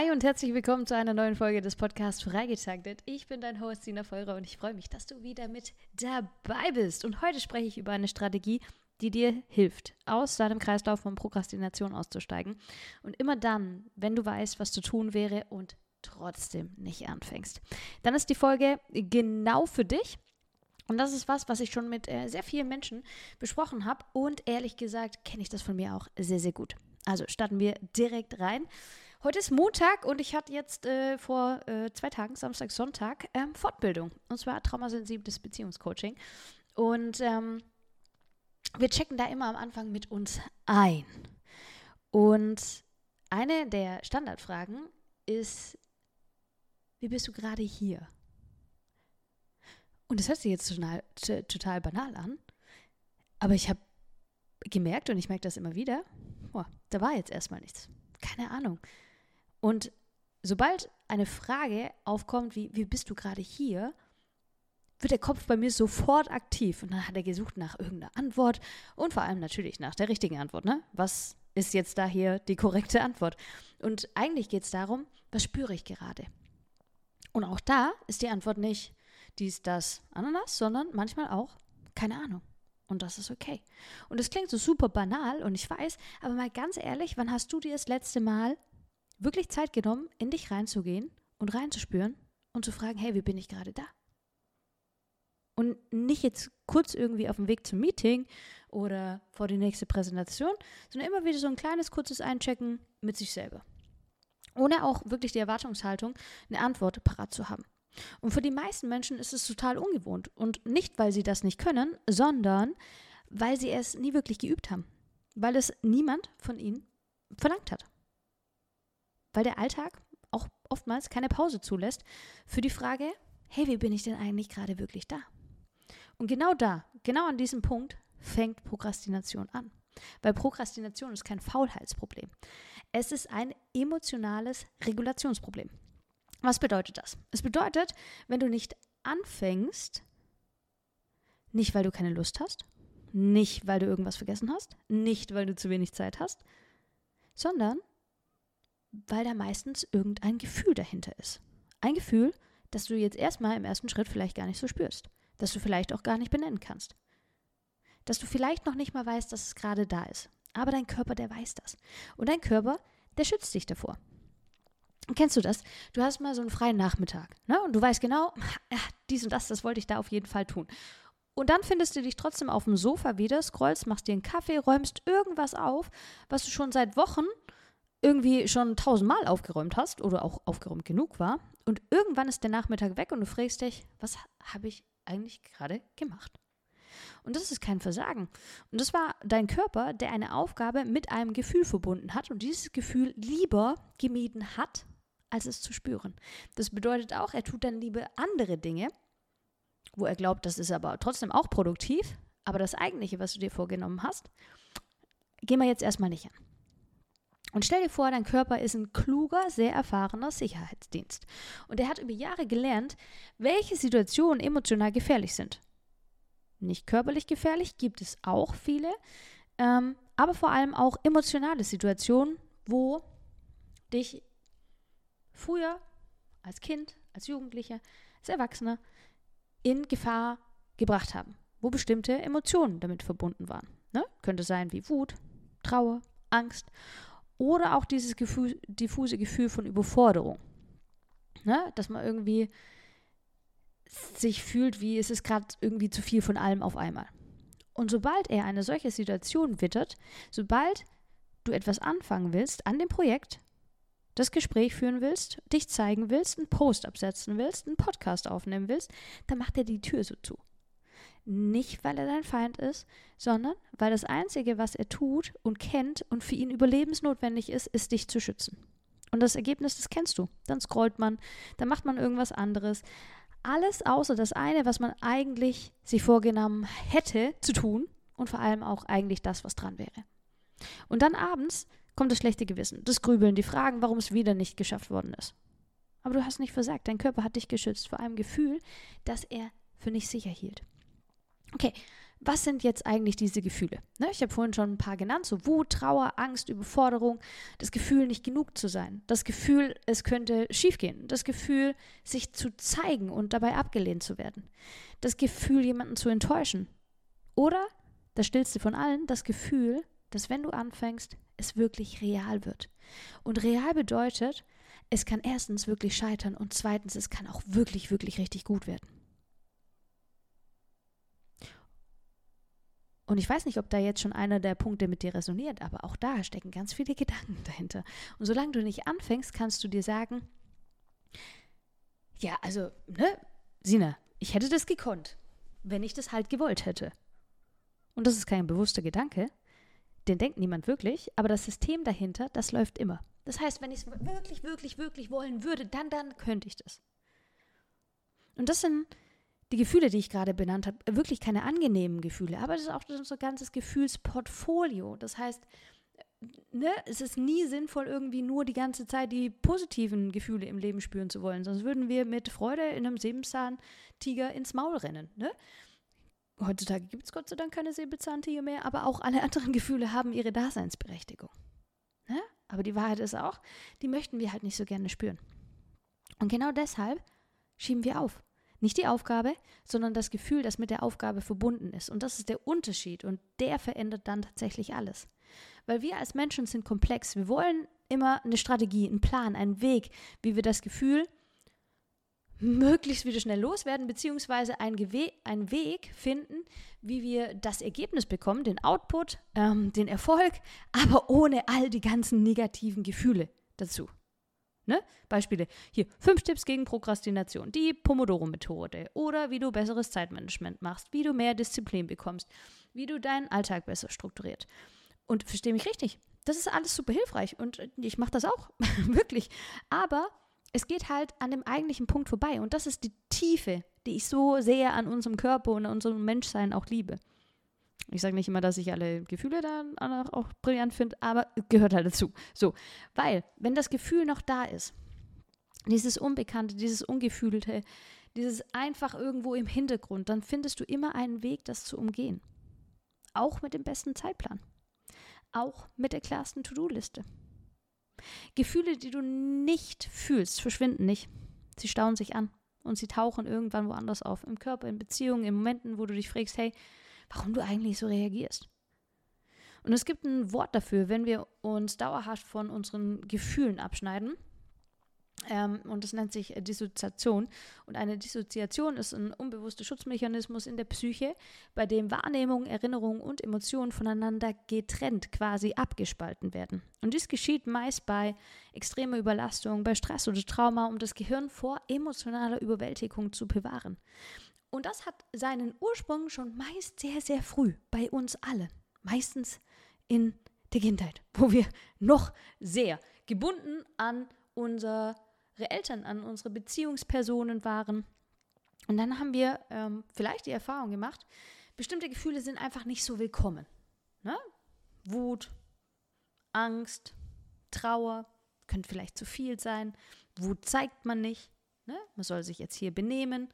Hi und herzlich willkommen zu einer neuen Folge des Podcasts Freigetaktet. Ich bin dein Host Sina Feurer und ich freue mich, dass du wieder mit dabei bist. Und heute spreche ich über eine Strategie, die dir hilft, aus deinem Kreislauf von Prokrastination auszusteigen. Und immer dann, wenn du weißt, was zu tun wäre und trotzdem nicht anfängst, dann ist die Folge genau für dich. Und das ist was ich schon mit sehr vielen Menschen besprochen habe. Und ehrlich gesagt kenne ich das von mir auch sehr, sehr gut. Also starten wir direkt rein. Heute ist Montag und ich hatte jetzt vor 2 Tagen, Samstag, Sonntag, Fortbildung. Und zwar traumasensibles Beziehungscoaching. Und wir checken da immer am Anfang mit uns ein. Und eine der Standardfragen ist, wie bist du gerade hier? Und das hört sich jetzt total banal an, aber ich habe gemerkt, und ich merke das immer wieder, da war jetzt erstmal nichts. Keine Ahnung. Und sobald eine Frage aufkommt, wie bist du gerade hier, wird der Kopf bei mir sofort aktiv. Und dann hat er gesucht nach irgendeiner Antwort und vor allem natürlich nach der richtigen Antwort. Ne? Was ist jetzt da hier die korrekte Antwort? Und eigentlich geht es darum, was spüre ich gerade? Und auch da ist die Antwort nicht dies, das, Ananas, sondern manchmal auch keine Ahnung. Und das ist okay. Und es klingt so super banal und ich weiß, aber mal ganz ehrlich, wann hast du dir das letzte Mal wirklich Zeit genommen, in dich reinzugehen und reinzuspüren und zu fragen, hey, wie bin ich gerade da? Und nicht jetzt kurz irgendwie auf dem Weg zum Meeting oder vor die nächste Präsentation, sondern immer wieder so ein kleines, kurzes Einchecken mit sich selber. Ohne auch wirklich die Erwartungshaltung, eine Antwort parat zu haben. Und für die meisten Menschen ist es total ungewohnt. Und nicht, weil sie das nicht können, sondern weil sie es nie wirklich geübt haben. Weil es niemand von ihnen verlangt hat. Weil der Alltag auch oftmals keine Pause zulässt für die Frage, hey, wie bin ich denn eigentlich gerade wirklich da? Und genau an diesem Punkt fängt Prokrastination an. Weil Prokrastination ist kein Faulheitsproblem. Es ist ein emotionales Regulationsproblem. Was bedeutet das? Es bedeutet, wenn du nicht anfängst, nicht weil du keine Lust hast, nicht weil du irgendwas vergessen hast, nicht weil du zu wenig Zeit hast, sondern weil da meistens irgendein Gefühl dahinter ist. Ein Gefühl, das du jetzt erstmal im ersten Schritt vielleicht gar nicht so spürst, das du vielleicht auch gar nicht benennen kannst, dass du vielleicht noch nicht mal weißt, dass es gerade da ist. Aber dein Körper, der weiß das. Und dein Körper, der schützt dich davor. Kennst du das? Du hast mal so einen freien Nachmittag, ne? Und du weißt genau, dies und das wollte ich da auf jeden Fall tun. Und dann findest du dich trotzdem auf dem Sofa wieder, scrollst, machst dir einen Kaffee, räumst irgendwas auf, was du schon seit Wochen irgendwie schon 1000-mal aufgeräumt hast oder auch aufgeräumt genug war. Und irgendwann ist der Nachmittag weg und du fragst dich, was habe ich eigentlich gerade gemacht? Und das ist kein Versagen. Und das war dein Körper, der eine Aufgabe mit einem Gefühl verbunden hat und dieses Gefühl lieber gemieden hat, als es zu spüren. Das bedeutet auch, er tut dann lieber andere Dinge, wo er glaubt, das ist aber trotzdem auch produktiv, aber das Eigentliche, was du dir vorgenommen hast, gehen wir jetzt erstmal nicht an. Und stell dir vor, dein Körper ist ein kluger, sehr erfahrener Sicherheitsdienst. Und er hat über Jahre gelernt, welche Situationen emotional gefährlich sind. Nicht körperlich gefährlich, gibt es auch viele, aber vor allem auch emotionale Situationen, wo dich früher als Kind, als Jugendlicher, als Erwachsener in Gefahr gebracht haben, wo bestimmte Emotionen damit verbunden waren. Ne? Könnte sein wie Wut, Trauer, Angst oder auch dieses diffuse Gefühl von Überforderung. Ne? Dass man irgendwie sich fühlt, wie es ist gerade irgendwie zu viel von allem auf einmal. Und sobald er eine solche Situation wittert, sobald du etwas anfangen willst an dem Projekt, das Gespräch führen willst, dich zeigen willst, einen Post absetzen willst, einen Podcast aufnehmen willst, dann macht er die Tür so zu. Nicht, weil er dein Feind ist, sondern weil das Einzige, was er tut und kennt und für ihn überlebensnotwendig ist, ist dich zu schützen. Und das Ergebnis, das kennst du. Dann scrollt man, dann macht man irgendwas anderes. Alles außer das eine, was man eigentlich sich vorgenommen hätte zu tun und vor allem auch eigentlich das, was dran wäre. Und dann abends kommt das schlechte Gewissen, das Grübeln, die Fragen, warum es wieder nicht geschafft worden ist. Aber du hast nicht versagt, dein Körper hat dich geschützt vor einem Gefühl, das er für nicht sicher hielt. Okay, was sind jetzt eigentlich diese Gefühle? Ne, ich habe vorhin schon ein paar genannt, so Wut, Trauer, Angst, Überforderung, das Gefühl, nicht genug zu sein, das Gefühl, es könnte schiefgehen, das Gefühl, sich zu zeigen und dabei abgelehnt zu werden, das Gefühl, jemanden zu enttäuschen oder, das stillste von allen, das Gefühl, dass wenn du anfängst, es wirklich real wird. Und real bedeutet, es kann erstens wirklich scheitern und zweitens, es kann auch wirklich, wirklich richtig gut werden. Und ich weiß nicht, ob da jetzt schon einer der Punkte mit dir resoniert, aber auch da stecken ganz viele Gedanken dahinter. Und solange du nicht anfängst, kannst du dir sagen, ja, also, ne, Sina, ich hätte das gekonnt, wenn ich das halt gewollt hätte. Und das ist kein bewusster Gedanke, den denkt niemand wirklich, aber das System dahinter, das läuft immer. Das heißt, wenn ich es wirklich, wirklich, wirklich wollen würde, dann könnte ich das. Und das sind die Gefühle, die ich gerade benannt habe, wirklich keine angenehmen Gefühle, aber das ist auch unser ganzes Gefühlsportfolio. Das heißt, ne, es ist nie sinnvoll, irgendwie nur die ganze Zeit die positiven Gefühle im Leben spüren zu wollen, sonst würden wir mit Freude in einem Säbelzahntiger ins Maul rennen. Ne? Heutzutage gibt es Gott sei Dank keine Säbelzahntiger mehr, aber auch alle anderen Gefühle haben ihre Daseinsberechtigung. Ne? Aber die Wahrheit ist auch, die möchten wir halt nicht so gerne spüren. Und genau deshalb schieben wir auf. Nicht die Aufgabe, sondern das Gefühl, das mit der Aufgabe verbunden ist. Und das ist der Unterschied und der verändert dann tatsächlich alles. Weil wir als Menschen sind komplex. Wir wollen immer eine Strategie, einen Plan, einen Weg, wie wir das Gefühl möglichst wieder schnell loswerden, beziehungsweise einen Weg finden, wie wir das Ergebnis bekommen, den Output, den Erfolg, aber ohne all die ganzen negativen Gefühle dazu. Ne? Beispiele, hier 5 Tipps gegen Prokrastination, die Pomodoro-Methode oder wie du besseres Zeitmanagement machst, wie du mehr Disziplin bekommst, wie du deinen Alltag besser strukturiert. Und versteh mich richtig, das ist alles super hilfreich und ich mache das auch, wirklich. Aber es geht halt an dem eigentlichen Punkt vorbei und das ist die Tiefe, die ich so sehr an unserem Körper und an unserem Menschsein auch liebe. Ich sage nicht immer, dass ich alle Gefühle dann auch brillant finde, aber gehört halt dazu. So, weil, wenn das Gefühl noch da ist, dieses Unbekannte, dieses Ungefühlte, dieses einfach irgendwo im Hintergrund, dann findest du immer einen Weg, das zu umgehen. Auch mit dem besten Zeitplan. Auch mit der klarsten To-Do-Liste. Gefühle, die du nicht fühlst, verschwinden nicht. Sie stauen sich an und sie tauchen irgendwann woanders auf. Im Körper, in Beziehungen, in Momenten, wo du dich fragst, hey, warum du eigentlich so reagierst. Und es gibt ein Wort dafür, wenn wir uns dauerhaft von unseren Gefühlen abschneiden. Und das nennt sich Dissoziation. Und eine Dissoziation ist ein unbewusster Schutzmechanismus in der Psyche, bei dem Wahrnehmung, Erinnerung und Emotionen voneinander getrennt, quasi abgespalten werden. Und dies geschieht meist bei extremer Überlastung, bei Stress oder Trauma, um das Gehirn vor emotionaler Überwältigung zu bewahren. Und das hat seinen Ursprung schon meist sehr, sehr früh bei uns allen. Meistens in der Kindheit, wo wir noch sehr gebunden an unsere Eltern, an unsere Beziehungspersonen waren. Und dann haben wir vielleicht die Erfahrung gemacht, bestimmte Gefühle sind einfach nicht so willkommen. Ne? Wut, Angst, Trauer, könnte vielleicht zu viel sein. Wut zeigt man nicht. Ne? Man soll sich jetzt hier benehmen.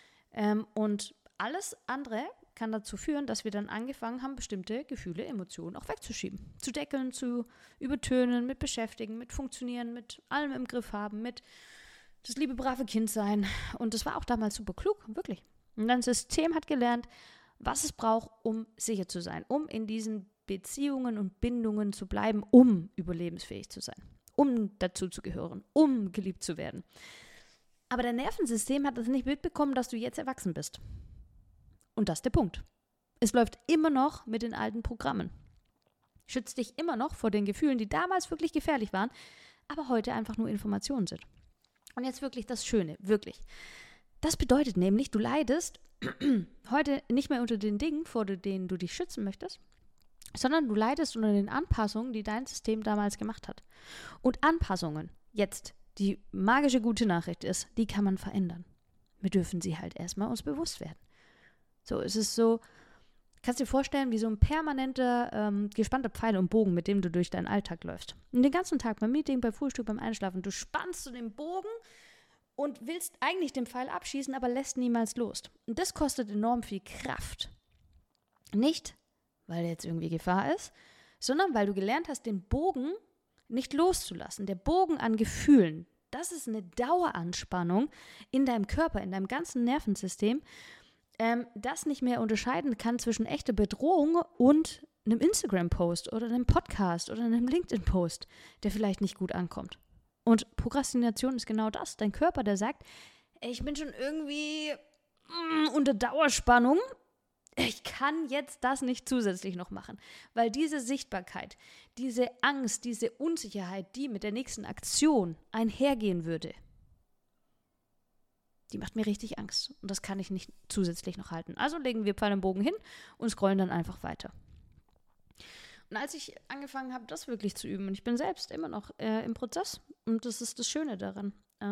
Und alles andere kann dazu führen, dass wir dann angefangen haben, bestimmte Gefühle, Emotionen auch wegzuschieben. Zu deckeln, zu übertönen, mit beschäftigen, mit funktionieren, mit allem im Griff haben, mit das liebe, brave Kind sein. Und das war auch damals super klug, wirklich. Und das System hat gelernt, was es braucht, um sicher zu sein, um in diesen Beziehungen und Bindungen zu bleiben, um überlebensfähig zu sein, um dazu zu gehören, um geliebt zu werden. Aber dein Nervensystem hat das nicht mitbekommen, dass du jetzt erwachsen bist. Und das ist der Punkt. Es läuft immer noch mit den alten Programmen. Schützt dich immer noch vor den Gefühlen, die damals wirklich gefährlich waren, aber heute einfach nur Informationen sind. Und jetzt wirklich das Schöne, wirklich. Das bedeutet nämlich, du leidest heute nicht mehr unter den Dingen, vor denen du dich schützen möchtest, sondern du leidest unter den Anpassungen, die dein System damals gemacht hat. Und Anpassungen, jetzt, die magische gute Nachricht ist, die kann man verändern. Wir dürfen sie halt erstmal uns bewusst werden. So, es ist so, kannst dir vorstellen, wie so ein permanenter, gespannter Pfeil und Bogen, mit dem du durch deinen Alltag läufst. Und den ganzen Tag, beim Meeting, beim Frühstück, beim Einschlafen, du spannst so den Bogen und willst eigentlich den Pfeil abschießen, aber lässt niemals los. Und das kostet enorm viel Kraft. Nicht, weil jetzt irgendwie Gefahr ist, sondern weil du gelernt hast, den Bogen nicht loszulassen. Der Bogen an Gefühlen, das ist eine Daueranspannung in deinem Körper, in deinem ganzen Nervensystem, das nicht mehr unterscheiden kann zwischen echter Bedrohung und einem Instagram-Post oder einem Podcast oder einem LinkedIn-Post, der vielleicht nicht gut ankommt. Und Prokrastination ist genau das. Dein Körper, der sagt, ey, ich bin schon irgendwie unter Dauerspannung. Ich kann jetzt das nicht zusätzlich noch machen, weil diese Sichtbarkeit, diese Angst, diese Unsicherheit, die mit der nächsten Aktion einhergehen würde, die macht mir richtig Angst und das kann ich nicht zusätzlich noch halten. Also legen wir Pfeil und Bogen hin und scrollen dann einfach weiter. Und als ich angefangen habe, das wirklich zu üben, und ich bin selbst immer noch im Prozess und das ist das Schöne daran,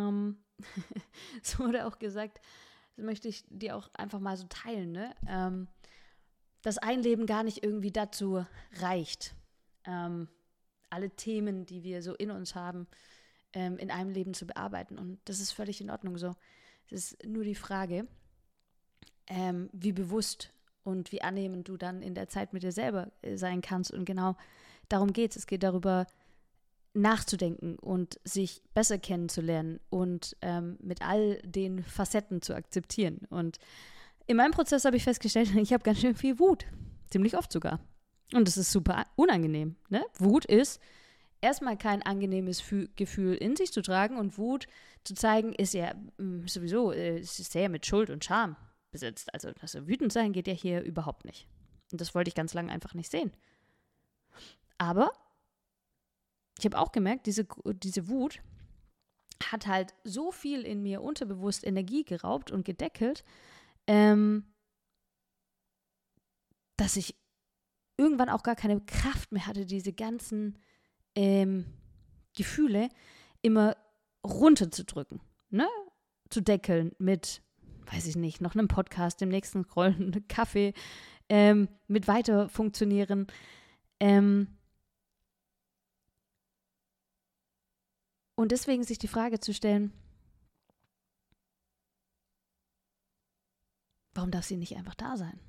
es wurde auch gesagt, das möchte ich dir auch einfach mal so teilen, ne? Dass ein Leben gar nicht irgendwie dazu reicht, alle Themen, die wir so in uns haben, in einem Leben zu bearbeiten. Und das ist völlig in Ordnung so. Es ist nur die Frage, wie bewusst und wie annehmend du dann in der Zeit mit dir selber sein kannst. Und genau darum geht es. Es geht darüber, nachzudenken und sich besser kennenzulernen und mit all den Facetten zu akzeptieren. Und in meinem Prozess habe ich festgestellt, ich habe ganz schön viel Wut. Ziemlich oft sogar. Und das ist super unangenehm. Ne? Wut ist erstmal kein angenehmes Gefühl in sich zu tragen und Wut zu zeigen ist ja sowieso ist sehr mit Schuld und Scham besetzt. Also wütend sein geht ja hier überhaupt nicht. Und das wollte ich ganz lange einfach nicht sehen. Aber ich habe auch gemerkt, diese Wut hat halt so viel in mir unterbewusst Energie geraubt und gedeckelt, dass ich irgendwann auch gar keine Kraft mehr hatte, diese ganzen Gefühle immer runterzudrücken, ne? Zu deckeln mit, weiß ich nicht, noch einem Podcast, dem nächsten Scrollen, Kaffee, mit weiter funktionieren. Und deswegen sich die Frage zu stellen, warum darf sie nicht einfach da sein?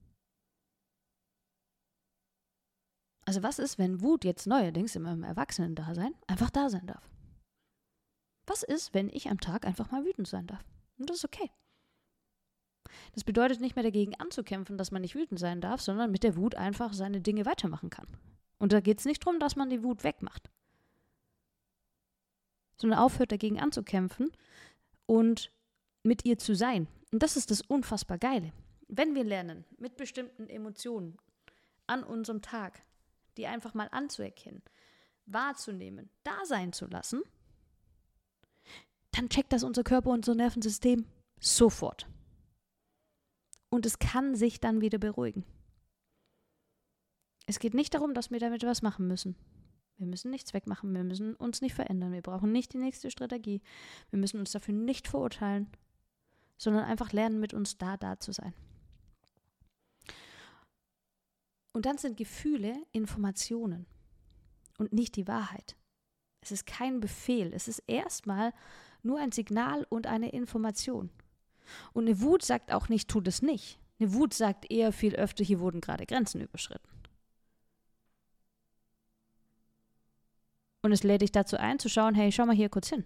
Also was ist, wenn Wut jetzt neuerdings in meinem Erwachsenen-Dasein einfach da sein darf? Was ist, wenn ich am Tag einfach mal wütend sein darf? Und das ist okay. Das bedeutet nicht mehr dagegen anzukämpfen, dass man nicht wütend sein darf, sondern mit der Wut einfach seine Dinge weitermachen kann. Und da geht es nicht darum, dass man die Wut wegmacht, sondern aufhört dagegen anzukämpfen und mit ihr zu sein. Und das ist das unfassbar Geile. Wenn wir lernen, mit bestimmten Emotionen an unserem Tag, die einfach mal anzuerkennen, wahrzunehmen, da sein zu lassen, dann checkt das unser Körper und unser Nervensystem sofort. Und es kann sich dann wieder beruhigen. Es geht nicht darum, dass wir damit was machen müssen. Wir müssen nichts wegmachen, wir müssen uns nicht verändern, wir brauchen nicht die nächste Strategie. Wir müssen uns dafür nicht verurteilen, sondern einfach lernen, mit uns da zu sein. Und dann sind Gefühle Informationen und nicht die Wahrheit. Es ist kein Befehl, es ist erstmal nur ein Signal und eine Information. Und eine Wut sagt auch nicht, tu das nicht. Eine Wut sagt eher viel öfter, hier wurden gerade Grenzen überschritten. Und es lädt dich dazu ein, zu schauen, hey, schau mal hier kurz hin.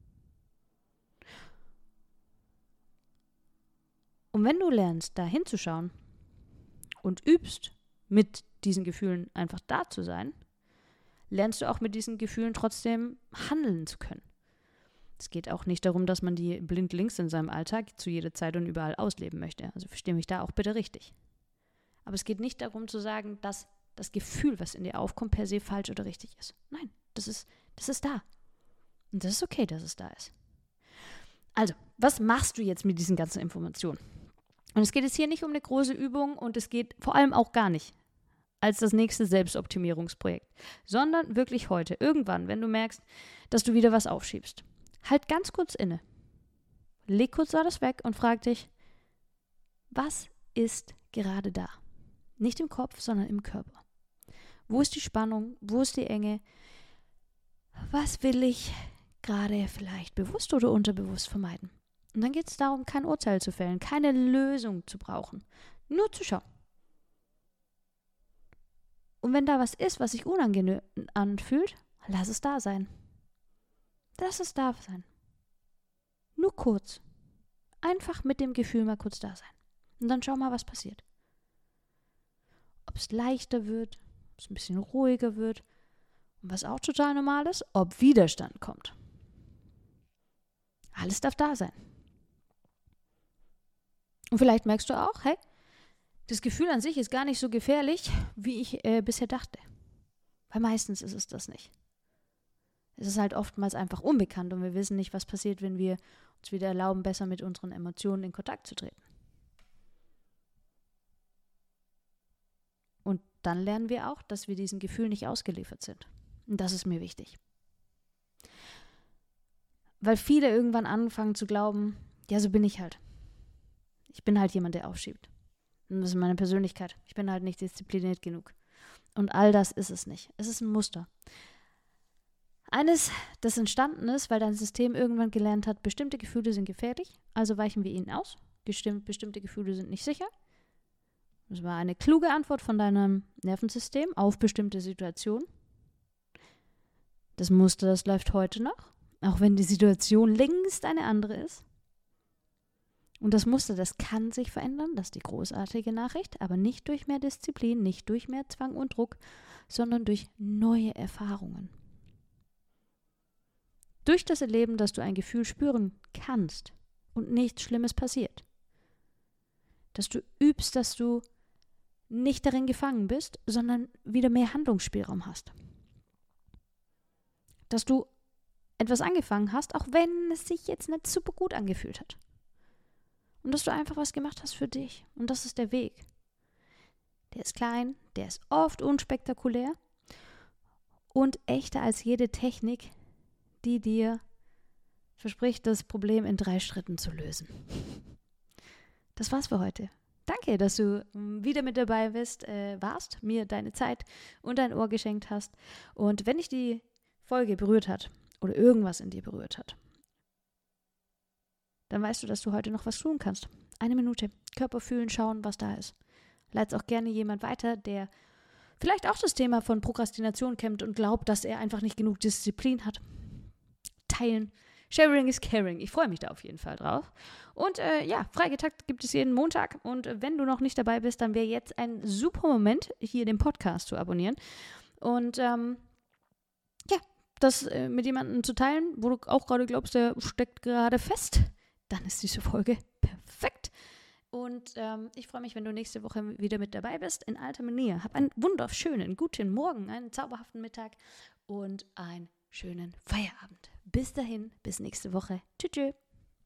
Und wenn du lernst, da hinzuschauen und übst, mit diesen Gefühlen einfach da zu sein, lernst du auch mit diesen Gefühlen trotzdem handeln zu können. Es geht auch nicht darum, dass man die blindlings in seinem Alltag zu jeder Zeit und überall ausleben möchte. Also verstehe mich da auch bitte richtig. Aber es geht nicht darum zu sagen, dass das Gefühl, was in dir aufkommt, per se falsch oder richtig ist. Nein, das ist da. Und das ist okay, dass es da ist. Also, was machst du jetzt mit diesen ganzen Informationen? Und es geht jetzt hier nicht um eine große Übung und es geht vor allem auch gar nicht als das nächste Selbstoptimierungsprojekt, sondern wirklich heute, irgendwann, wenn du merkst, dass du wieder was aufschiebst. Halt ganz kurz inne. Leg kurz alles weg und frag dich, was ist gerade da? Nicht im Kopf, sondern im Körper. Wo ist die Spannung? Wo ist die Enge? Was will ich gerade vielleicht bewusst oder unterbewusst vermeiden? Und dann geht es darum, kein Urteil zu fällen, keine Lösung zu brauchen. Nur zu schauen. Und wenn da was ist, was sich unangenehm anfühlt, lass es da sein. Lass es da sein. Nur kurz. Einfach mit dem Gefühl mal kurz da sein. Und dann schau mal, was passiert. Ob es leichter wird, ob es ein bisschen ruhiger wird. Und was auch total normal ist, ob Widerstand kommt. Alles darf da sein. Und vielleicht merkst du auch, hey, das Gefühl an sich ist gar nicht so gefährlich, wie ich bisher dachte. Weil meistens ist es das nicht. Es ist halt oftmals einfach unbekannt und wir wissen nicht, was passiert, wenn wir uns wieder erlauben, besser mit unseren Emotionen in Kontakt zu treten. Und dann lernen wir auch, dass wir diesem Gefühl nicht ausgeliefert sind. Und das ist mir wichtig. Weil viele irgendwann anfangen zu glauben, ja, so bin ich halt. Ich bin halt jemand, der aufschiebt. Und das ist meine Persönlichkeit. Ich bin halt nicht diszipliniert genug. Und all das ist es nicht. Es ist ein Muster. Eines, das entstanden ist, weil dein System irgendwann gelernt hat, bestimmte Gefühle sind gefährlich, also weichen wir ihnen aus. Bestimmte Gefühle sind nicht sicher. Das war eine kluge Antwort von deinem Nervensystem auf bestimmte Situationen. Das Muster, das läuft heute noch, auch wenn die Situation längst eine andere ist. Und das Muster, das kann sich verändern, das ist die großartige Nachricht, aber nicht durch mehr Disziplin, nicht durch mehr Zwang und Druck, sondern durch neue Erfahrungen. Durch das Erleben, dass du ein Gefühl spüren kannst und nichts Schlimmes passiert. Dass du übst, dass du nicht darin gefangen bist, sondern wieder mehr Handlungsspielraum hast. Dass du etwas angefangen hast, auch wenn es sich jetzt nicht super gut angefühlt hat. Und dass du einfach was gemacht hast für dich. Und das ist der Weg. Der ist klein, der ist oft unspektakulär und echter als jede Technik, die dir verspricht, das Problem in 3 Schritten zu lösen. Das war's für heute. Danke, dass du wieder mit dabei warst, mir deine Zeit und dein Ohr geschenkt hast. Und wenn dich die Folge berührt hat oder irgendwas in dir berührt hat, dann weißt du, dass du heute noch was tun kannst. 1 Minute, Körper fühlen, schauen, was da ist. Leite auch gerne jemand weiter, der vielleicht auch das Thema von Prokrastination kennt und glaubt, dass er einfach nicht genug Disziplin hat. Teilen. Sharing is caring. Ich freue mich da auf jeden Fall drauf. Und Freigetakt gibt es jeden Montag. Und wenn du noch nicht dabei bist, dann wäre jetzt ein super Moment, hier den Podcast zu abonnieren. Und das mit jemandem zu teilen, wo du auch gerade glaubst, der steckt gerade fest, dann ist diese Folge perfekt. Und ich freue mich, wenn du nächste Woche wieder mit dabei bist. In alter Manier. Hab einen wunderschönen, guten Morgen, einen zauberhaften Mittag und einen schönen Feierabend. Bis dahin, bis nächste Woche. Tschüss.